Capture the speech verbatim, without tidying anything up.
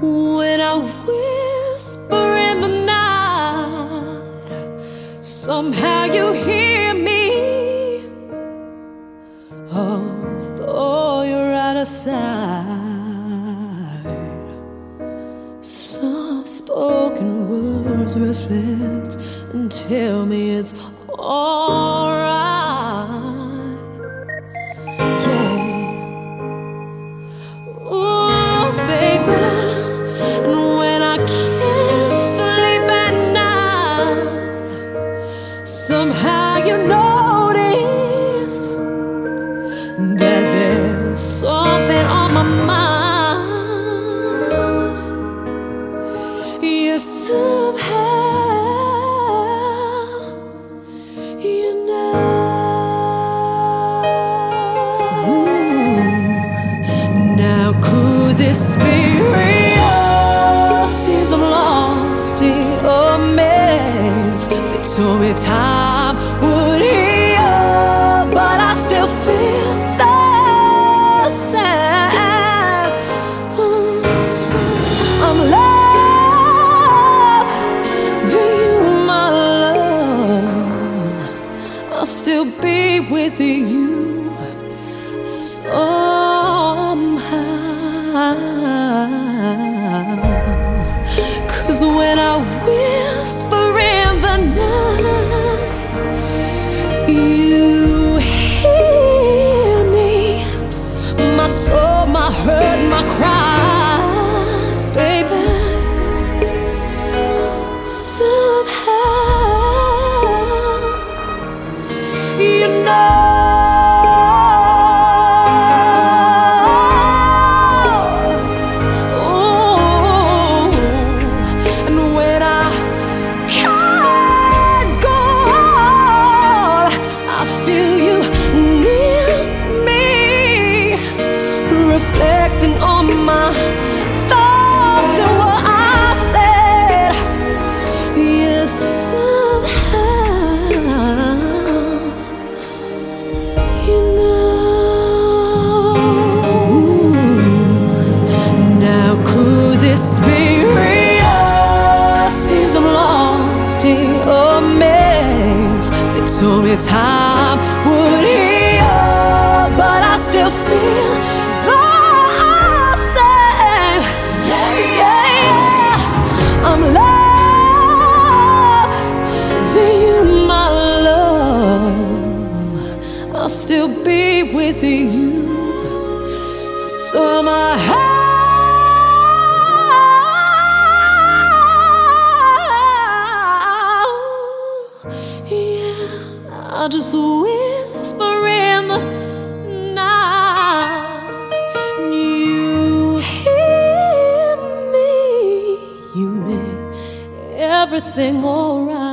When I whisper in the night, somehow you hear me, although you're out of sight. Soft-spoken words reflect and tell me it's alright. Yeah. Oh, baby. And when I can't sleep at night, somehow you notice that there's something on my mind. You somehow, you know. Now could this be real? Seems I'm lost in a maze. They told me time would heal, but I still feel the same. I'm loved with you, my love. I'll still be with you somehow. 'Cause when I whisper in the night, you hear me. My soul, my hurt, my cries, baby. Somehow, you know. Reflecting on my thoughts and what I said. Yes, somehow, you know. Now could this be real? Seems I'm lost in a maze. They told me time would heal, but I still feel the same. Yeah, yeah. I'm loved with you, my love. I'll still be with you somehow. Yeah, I'll just whisper in the night. You hear me, you make everything alright.